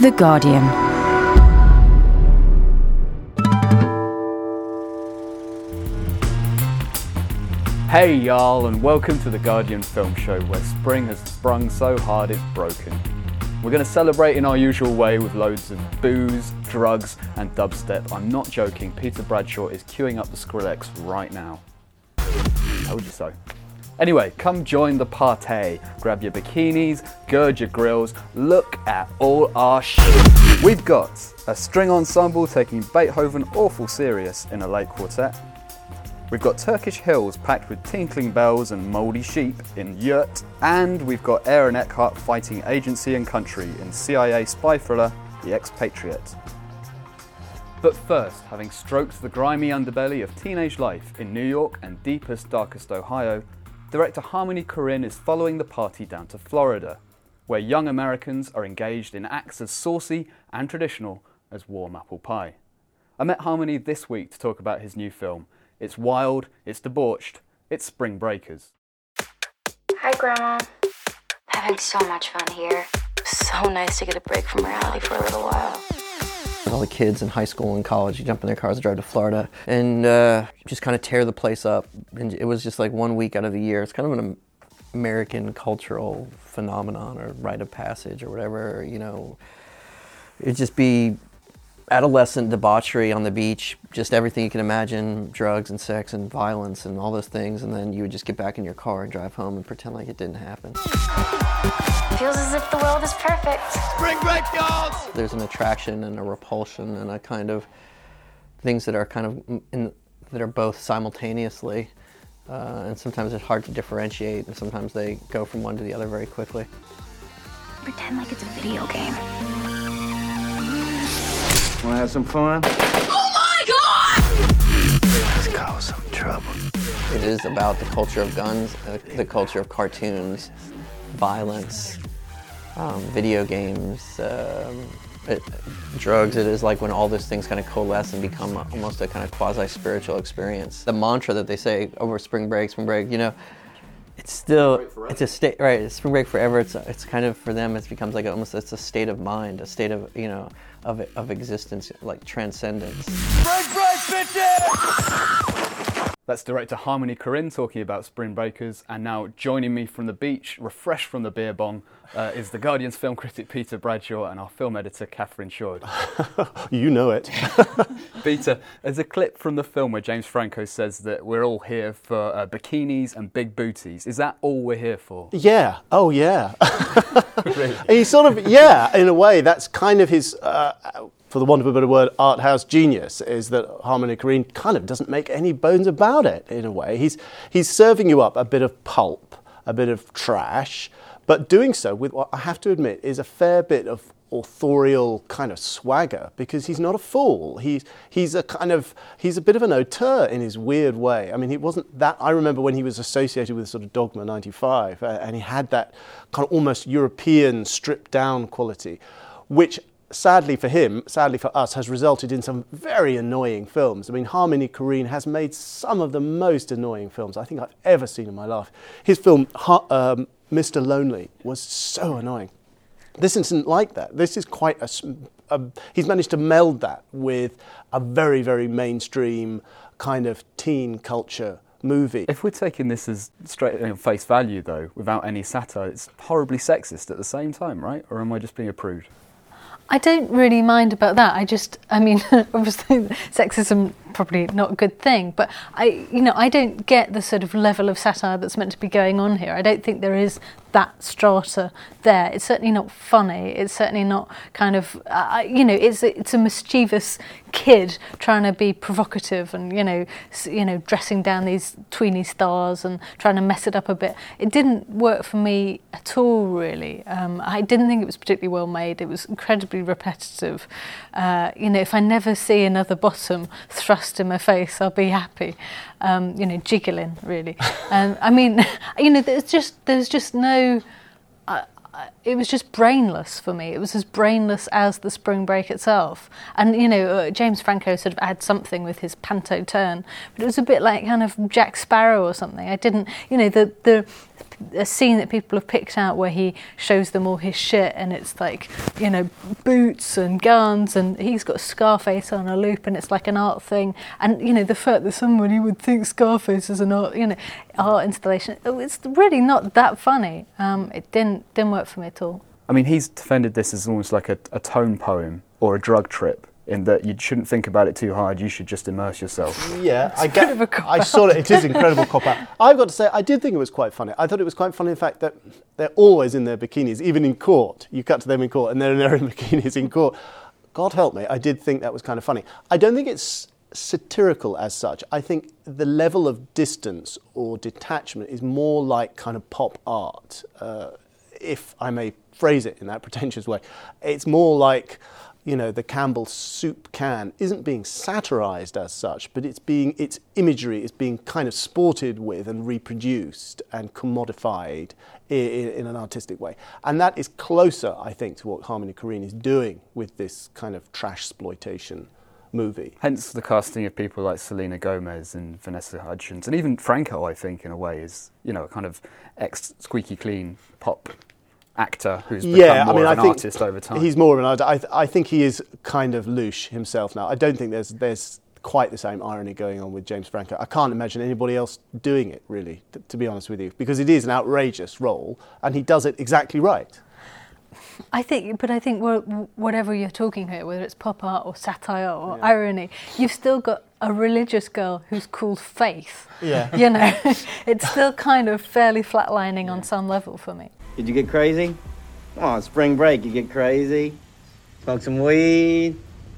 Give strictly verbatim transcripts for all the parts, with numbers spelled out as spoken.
The Guardian. Hey y'all, and welcome to The Guardian Film Show, where spring has sprung so hard it's broken. We're going to celebrate in our usual way with loads of booze, drugs and dubstep. I'm not joking, Peter Bradshaw is queuing up the Skrillex right now. Told you so. Anyway, come join the party. Grab your bikinis, gird your grills, look at all our shit. We've got a string ensemble taking Beethoven awful serious in a late quartet. We've got Turkish hills packed with tinkling bells and mouldy sheep in Yurt. And we've got Aaron Eckhart fighting agency and country in C I A spy thriller, The Expatriate. But first, having stroked the grimy underbelly of teenage life in New York and deepest, darkest Ohio, director Harmony Korine is following the party down to Florida, where young Americans are engaged in acts as saucy and traditional as warm apple pie. I met Harmony this week to talk about his new film. It's wild, it's debauched, it's Spring Breakers. Hi, Grandma. Having so much fun here. So nice to get a break from reality for a little while. All the kids in high school and college, you jump in their cars and drive to Florida and uh, just kind of tear the place up. And it was just like one week out of the year. It's kind of an American cultural phenomenon or rite of passage or whatever, you know. It'd just be adolescent debauchery on the beach, just everything you can imagine, drugs and sex and violence and all those things, and then you would just get back in your car and drive home and pretend like it didn't happen. Feels as if the world is perfect. Spring break, y'all! There's an attraction and a repulsion and a kind of things that are kind of in, that are both simultaneously, uh, and sometimes it's hard to differentiate, and sometimes they go from one to the other very quickly. Pretend like it's a video game. Wanna have some fun? Oh my God! Let's cause some trouble. It is about the culture of guns, uh, the culture of cartoons, violence, um, video games, um, it, drugs. It is like when all those things kind of coalesce and become a, almost a kind of quasi-spiritual experience. The mantra that they say over spring break, spring break, you know, it's still, it's a state, right, it's spring break forever. It's it's kind of, for them, it becomes like almost, it's a state of mind, a state of, you know, of of existence, like transcendence. Spring break, bitches! That's director Harmony Korine talking about Spring Breakers, and now joining me from the beach, refreshed from the beer bong, uh, is The Guardian's film critic Peter Bradshaw and our film editor Catherine Shoard. You know it. Peter, there's a clip from the film where James Franco says that we're all here for uh, bikinis and big booties. Is that all we're here for? Yeah. Oh, yeah. Really? He sort of, yeah, in a way, that's kind of his, uh, for the want of a better word, art house genius, is that Harmony Korine kind of doesn't make any bones about it, in a way. He's he's serving you up a bit of pulp, a bit of trash, but doing so with what I have to admit is a fair bit of authorial kind of swagger, because he's not a fool. He's he's a kind of he's a bit of an auteur in his weird way. I mean, he wasn't that. I remember when he was associated with sort of Dogma ninety-five, uh, and he had that kind of almost European stripped down quality, which sadly for him, sadly for us, has resulted in some very annoying films. I mean, Harmony Korine has made some of the most annoying films I think I've ever seen in my life. His film um, Mister Lonely was so annoying. This isn't like that. This is quite a, a... He's managed to meld that with a very, very mainstream kind of teen culture movie. If we're taking this as straight you know, face value, though, without any satire, it's horribly sexist at the same time, right? Or am I just being a prude? I don't really mind about that. I just, I mean, obviously sexism probably not a good thing, but I, you know, I don't get the sort of level of satire that's meant to be going on here. I don't think there is that strata there. It's certainly not funny. It's certainly not kind of, uh, you know, it's a, it's a mischievous kid trying to be provocative and, you know, you know, dressing down these tweeny stars and trying to mess it up a bit. It didn't work for me at all, really. Um, I didn't think it was particularly well made. It was incredibly repetitive. Uh, you know, if I never see another bottom thrust in my face, I'll be happy. Um, you know, jiggling, really. And I mean, you know, there's just there's just no. Uh, it was just brainless for me. It was as brainless as the spring break itself. And, you know, uh, James Franco sort of had something with his panto turn, but it was a bit like kind of Jack Sparrow or something. I didn't, you know, the the a scene that people have picked out where he shows them all his shit, and it's like, you know, boots and guns, and he's got Scarface on a loop, and it's like an art thing. And, you know, the fact that somebody would think Scarface is an art, you know, art installation, it's really not that funny. Um, it didn't didn't work for me at all. I mean, he's defended this as almost like a, a tone poem or a drug trip, in that you shouldn't think about it too hard, you should just immerse yourself. Yeah, I It's a get. bit of a cop-out. I saw it. It is incredible cop out. I've got to say, I did think it was quite funny. I thought it was quite funny, in fact, that they're always in their bikinis, even in court. You cut to them in court, and they're in their bikinis in court. God help me, I did think that was kind of funny. I don't think it's satirical as such. I think the level of distance or detachment is more like kind of pop art, uh, if I may phrase it in that pretentious way. It's more like, you know, the Campbell soup can isn't being satirized as such, but it's being, its imagery is being kind of sported with and reproduced and commodified in, in an artistic way. And that is closer, I think, to what Harmony Korine is doing with this kind of trash exploitation movie. Hence the casting of people like Selena Gomez and Vanessa Hudgens, and even Franco, I think, in a way, is, you know, a kind of ex-squeaky clean pop actor who's become Yeah, more I mean, of I an think artist over time. he's more of an artist. I, th- I think he is kind of louche himself now. I don't think there's there's quite the same irony going on with James Franco. I can't imagine anybody else doing it, really, t- to be honest with you, because it is an outrageous role, and he does it exactly right. I think, but I think wha- whatever you're talking here, whether it's pop art or satire or Yeah. irony, you've still got a religious girl who's called Faith. Yeah. You know, it's still kind of fairly flatlining on some level for me. Did you get crazy? Come on, spring break, you get crazy. Smoke some weed.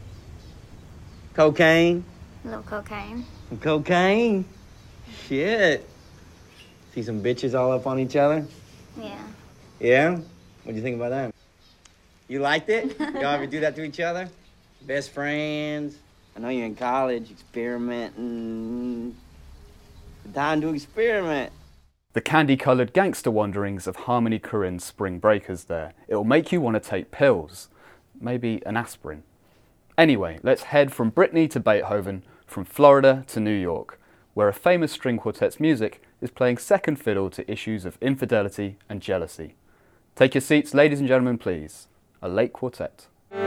Cocaine. A little cocaine. Some cocaine. Shit. See some bitches all up on each other? Yeah. Yeah? What'd you think about that? You liked it? Y'all ever do that to each other? Best friends? I know you're in college, experimenting. Time to experiment. The candy-coloured gangster wanderings of Harmony Korine's Spring Breakers there. It'll make you want to take pills. Maybe an aspirin. Anyway, let's head from Britney to Beethoven, from Florida to New York, where a famous string quartet's music is playing second fiddle to issues of infidelity and jealousy. Take your seats, ladies and gentlemen, please. A late quartet.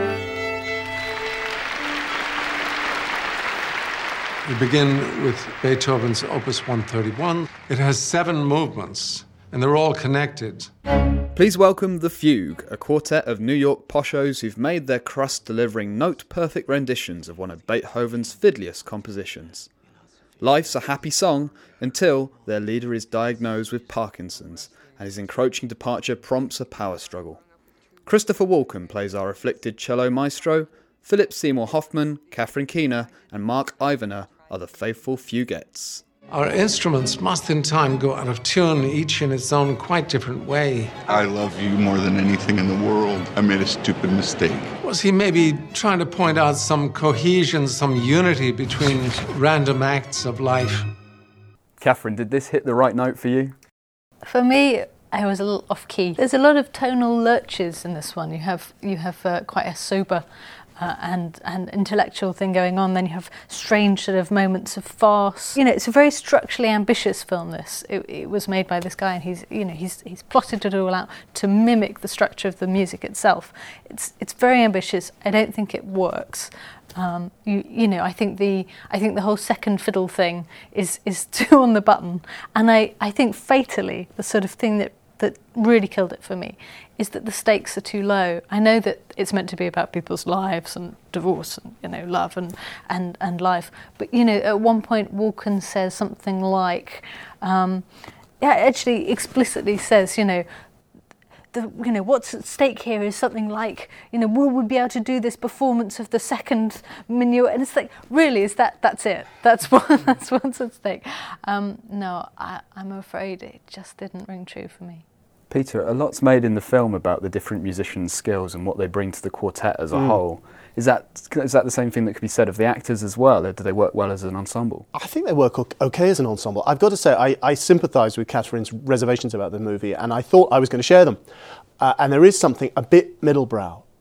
We begin with Beethoven's Opus one thirty-one. It has seven movements, and they're all connected. Please welcome The Fugue, a quartet of New York poshos who've made their crust delivering note-perfect renditions of one of Beethoven's fiddliest compositions. Life's a happy song until their leader is diagnosed with Parkinson's and his encroaching departure prompts a power struggle. Christopher Walken plays our afflicted cello maestro. Philip Seymour Hoffman, Catherine Keener and Mark Ivaner are the faithful fuguettes. Our instruments must in time go out of tune, each in its own quite different way. I love you more than anything in the world. I made a stupid mistake. Was he maybe trying to point out some cohesion, some unity between random acts of life? Catherine, did this hit the right note for you? For me, I was a little off key. There's a lot of tonal lurches in this one. You have you have uh, quite a sober uh, and and intellectual thing going on. Then you have strange sort of moments of farce. You know, it's a very structurally ambitious film. This it, it was made by this guy, and he's you know he's he's plotted it all out to mimic the structure of the music itself. It's it's very ambitious. I don't think it works. Um, you you know I think the I think the whole second fiddle thing is is too on the button, and I, I think fatally the sort of thing that, that really killed it for me is that the stakes are too low. I know that it's meant to be about people's lives and divorce and you know love and and, and life, but you know at one point Walken says something like, um, yeah, actually explicitly says you know. The, you know, what's at stake here is something like, you know, will we be able to do this performance of the second minuet? And it's like, really, is that, that's it? That's what, that's what's at stake. Um, no, I, I'm afraid it just didn't ring true for me. Peter, a lot's made in the film about the different musicians' skills and what they bring to the quartet as a Mm. whole. Is that is that the same thing that could be said of the actors as well? Or do they work well as an ensemble? I think they work o- okay as an ensemble. I've got to say, I, I sympathise with Catherine's reservations about the movie, and I thought I was going to share them. Uh, and there is something a bit middlebrow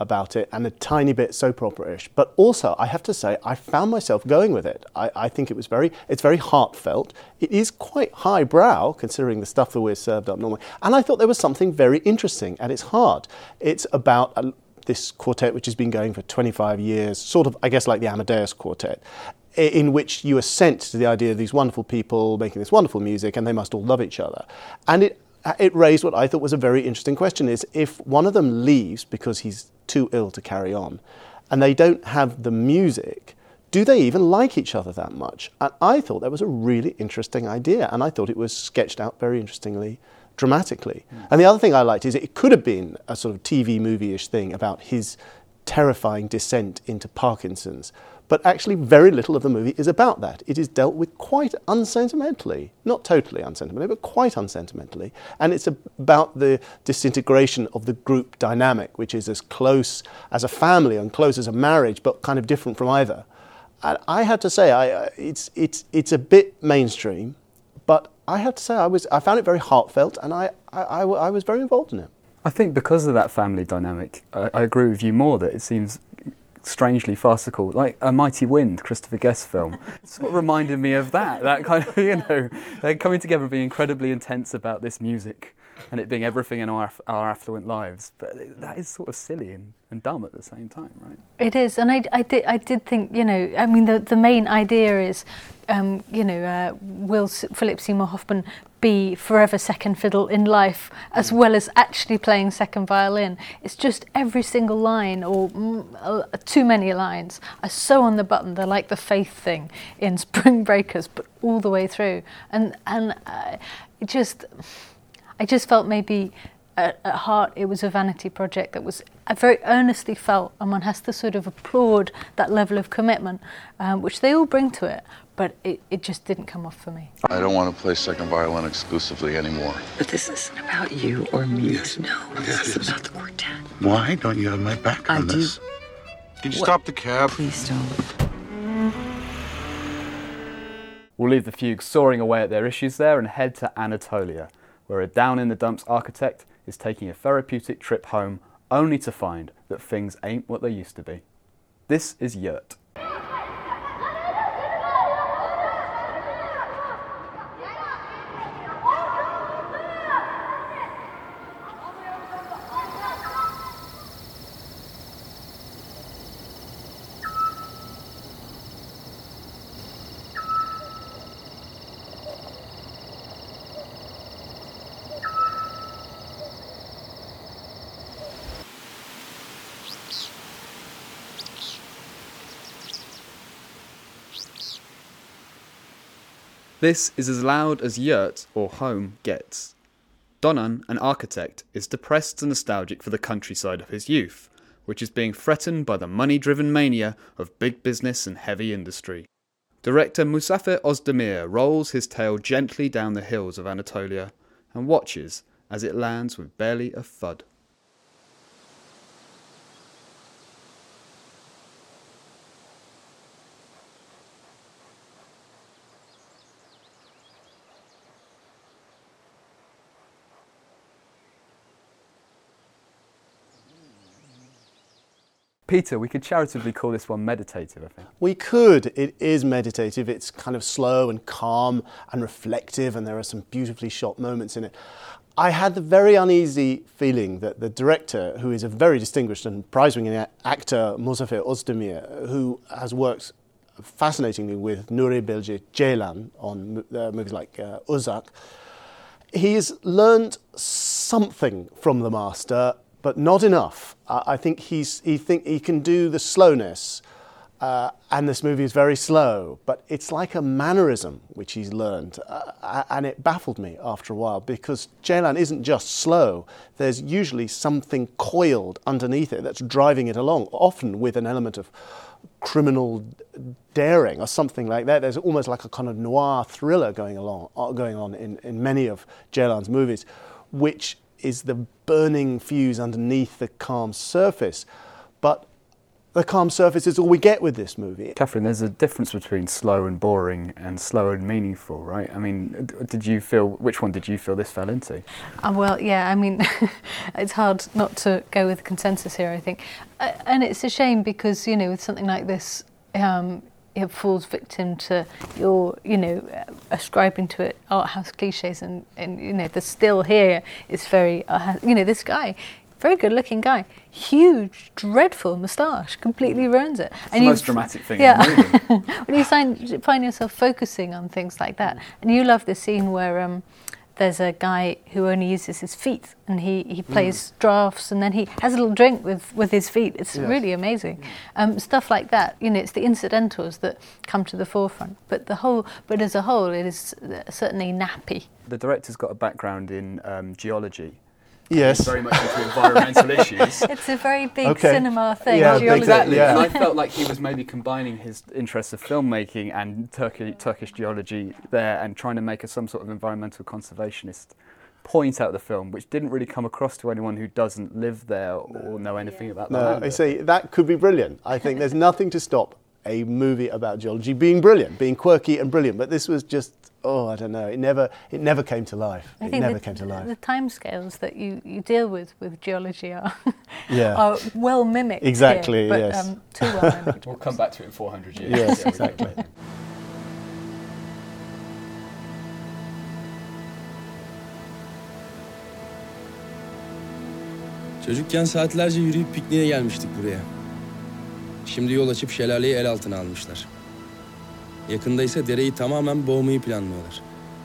about it and a tiny bit soap opera-ish. But also, I have to say, I found myself going with it. I, I think it was very, it's very heartfelt. It is quite highbrow, considering the stuff that we're served up normally. And I thought there was something very interesting at its heart. It's about a, this quartet which has been going for twenty-five years, sort of, I guess, like the Amadeus Quartet, in which you are sent to the idea of these wonderful people making this wonderful music and they must all love each other. And it it raised what I thought was a very interesting question, is if one of them leaves because he's too ill to carry on and they don't have the music, do they even like each other that much? And I thought that was a really interesting idea, and I thought it was sketched out very interestingly, dramatically. Mm. And the other thing I liked is it could have been a sort of T V movie-ish thing about his terrifying descent into Parkinson's. But actually very little of the movie is about that. It is dealt with quite unsentimentally, not totally unsentimentally, but quite unsentimentally. And it's about the disintegration of the group dynamic, which is as close as a family and close as a marriage, but kind of different from either. And I had to say, I, it's, it's, it's a bit mainstream, but I have to say I, was, I found it very heartfelt, and I, I, I, I was very involved in it. I think because of that family dynamic, I, I agree with you more that it seems strangely farcical, like A Mighty Wind, Christopher Guest film. It sort of reminded me of that, that kind of, you know, they're coming together and being incredibly intense about this music and it being everything in our, our affluent lives. But that is sort of silly and, and dumb at the same time, right? It is, and I, I, did, I did think, you know, I mean, the, the main idea is, um, you know, uh, will S- Philip Seymour Hoffman be forever second fiddle in life, as well as actually playing second violin? It's just every single line, or mm, uh, too many lines, are so on the button. They're like the Faith thing in Spring Breakers, but all the way through. And and uh, it just, I just felt maybe at, at heart it was a vanity project that was I very earnestly felt, and one has to sort of applaud that level of commitment, um, which they all bring to it. But it, it just didn't come off for me. I don't want to play second violin exclusively anymore. But this isn't about you or me. Yes. No, this Yes, is it is. about the quartet. Why don't you have my back I on do. this? Can you What? stop the cab? Please don't. We'll leave the fugues soaring away at their issues there and head to Anatolia, where a down-in-the-dumps architect is taking a therapeutic trip home only to find that things ain't what they used to be. This is Yurt. This is as loud as Yurt, or home, gets. Donan, an architect, is depressed and nostalgic for the countryside of his youth, which is being threatened by the money-driven mania of big business and heavy industry. Director Musafer Ozdemir rolls his tail gently down the hills of Anatolia and watches as it lands with barely a thud. Peter, we could charitably call this one meditative, I think. We could. It is meditative. It's kind of slow and calm and reflective, and there are some beautifully shot moments in it. I had the very uneasy feeling that the director, who is a very distinguished and prize-winning actor, Musafer Ozdemir, who has worked fascinatingly with Nuri Bilge Ceylan on uh, movies like uh, Uzak, he's learned something from the master, but not enough. Uh, I think he's he think he can do the slowness, uh, and this movie is very slow, but it's like a mannerism which he's learned, uh, and it baffled me after a while, because Ceylan isn't just slow. There's usually something coiled underneath it that's driving it along, often with an element of criminal daring or something like that. There's almost like a kind of noir thriller going along, uh, going on in, in many of Ceylan's movies, which is the burning fuse underneath the calm surface. But the calm surface is all we get with this movie. Catherine, there's a difference between slow and boring and slow and meaningful, right? I mean, did you feel, which one did you feel this fell into? Uh, well, yeah, I mean, it's hard not to go with consensus here, I think. Uh, and it's a shame because, you know, with something like this, um, it falls victim to your, you know, ascribing to it art house cliches, and, and you know, the still here is very, uh, you know, this guy, very good looking guy, huge, dreadful moustache, completely ruins it. It's and the most dramatic thing yeah. in the movie. When you find, find yourself focusing on things like that, and you love the scene where um, there's a guy who only uses his feet, and he, he plays mm. drafts, and then he has a little drink with, with his feet. It's yes. really amazing. Um, stuff like that, you know, it's the incidentals that come to the forefront. But the whole, but as a whole, it is certainly nappy. The director's got a background in um, geology. Yes. He's very much into environmental issues. It's a very big okay. cinema thing. Yeah, geology. Exactly. Yeah. And I felt like he was maybe combining his interests of filmmaking and Turkey, Turkish geology there, and trying to make a, some sort of environmental conservationist point out of the film, which didn't really come across to anyone who doesn't live there or know anything about that. No, I see, that could be brilliant. I think there's nothing to stop a movie about geology being brilliant, being quirky and brilliant, but this was just, oh, I don't know, it never it never came to life. I it think never the, came to life. The timescales that you, you deal with with geology are, yeah. are well mimicked. Exactly, here, but, yes. Um, too well mimicked. We'll come back to it in four hundred years. Yes, exactly. Çocukken saatlerce yürüyüp pikniğe gelmiştik buraya. Şimdi yol açıp şelaleyi el altına almışlar. Yakında ise dereyi tamamen boğmayı planlıyorlar.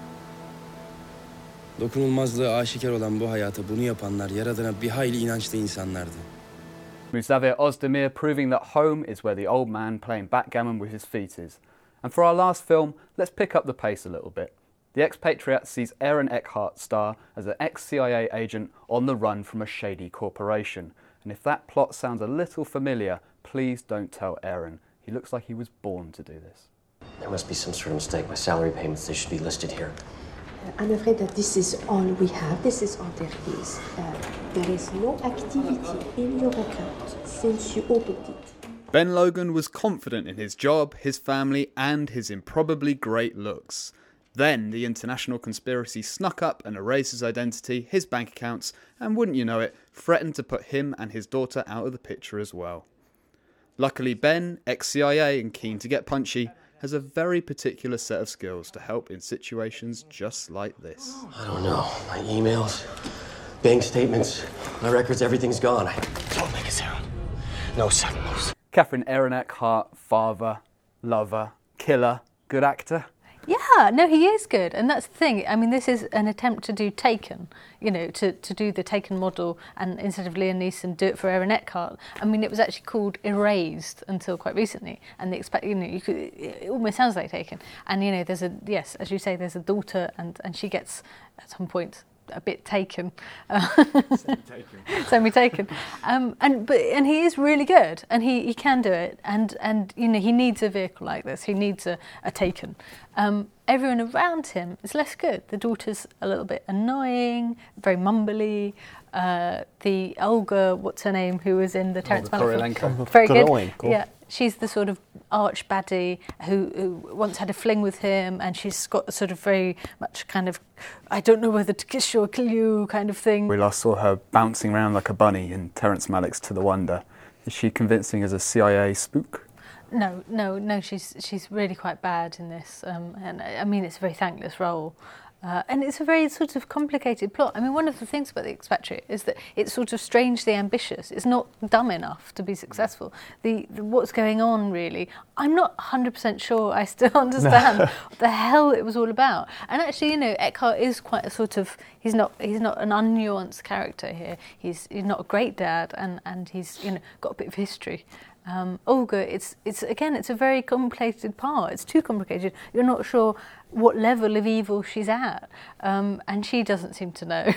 Dokunulmazlığı aşikar olan bu hayata bunu yapanlar Yaradan'a bir hayli inançlı insanlardı. Musavier Ozdemir proving that home is where the old man playing backgammon with his feet is. And for our last film, let's pick up the pace a little bit. The Expatriate sees Aaron Eckhart star as an ex-C I A agent on the run from a shady corporation. And if that plot sounds a little familiar, please don't tell Aaron. He looks like he was born to do this. There must be some sort of mistake. My salary payments, they should be listed here. I'm afraid that this is all we have. This is all there is. Uh, there is no activity in your account since you opened it. Ben Logan was confident in his job, his family, and his improbably great looks. Then the international conspiracy snuck up and erased his identity, his bank accounts, and wouldn't you know it, threatened to put him and his daughter out of the picture as well. Luckily, Ben, ex-C I A and keen to get punchy, has a very particular set of skills to help in situations just like this. I don't know. My emails, bank statements, my records, everything's gone. I don't make a sound. No sudden moves. Catherine Aaron Eckhart, father, lover, killer, good actor. Yeah, no, he is good, and that's the thing. I mean, this is an attempt to do Taken, you know, to, to do the Taken model, and instead of Liam Neeson, do it for Aaron Eckhart. I mean, it was actually called Erased until quite recently, and the expect, you know, you could, it almost sounds like Taken. And you know, there's a yes, as you say, there's a daughter, and, and she gets at some point a bit taken, uh, semi-taken, semi-taken, um, and but and he is really good, and he, he can do it, and and you know he needs a vehicle like this. He needs a, a Taken. Um, everyone around him is less good. The daughter's a little bit annoying, very mumbly. Uh, the Olga, what's her name, who was in the Terrence Malick film, very good. Yeah, she's the sort of arch baddie who, who once had a fling with him, and she's got a sort of very much kind of, I don't know whether to kiss you or kill you kind of thing. We last saw her bouncing around like a bunny in Terrence Malick's To the Wonder. Is she convincing as a C I A spook? No, no, no. She's she's really quite bad in this, um, and I mean it's a very thankless role. Uh, and it's a very sort of complicated plot. I mean, one of the things about The Expatriate is that it's sort of strangely ambitious. It's not dumb enough to be successful. The, the what's going on, really, I'm not one hundred percent sure I still understand what the hell it was all about. And actually, you know, Eckhart is quite a sort of, he's not he's not an unnuanced character here. He's he's not a great dad, and, and he's, you know, got a bit of history. Um, Olga, it's it's again, it's a very complicated part. It's too complicated. You're not sure what level of evil she's at, um, and she doesn't seem to know.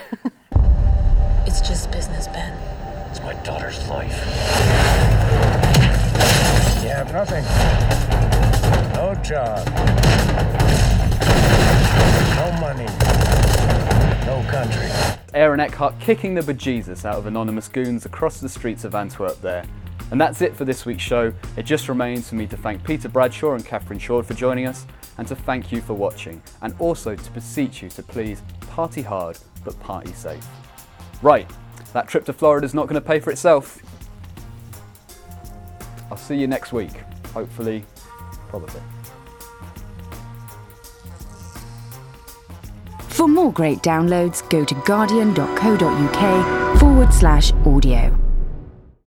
It's just business, Ben. It's my daughter's life. You have nothing. No job. No money. No country. Aaron Eckhart kicking the bejesus out of anonymous goons across the streets of Antwerp there. And that's it for this week's show. It just remains for me to thank Peter Bradshaw and Catherine Shord for joining us, and to thank you for watching, and also to beseech you to please party hard but party safe. Right, that trip to Florida is not going to pay for itself. I'll see you next week. Hopefully, probably. For more great downloads, go to guardian.co.uk forward slash audio.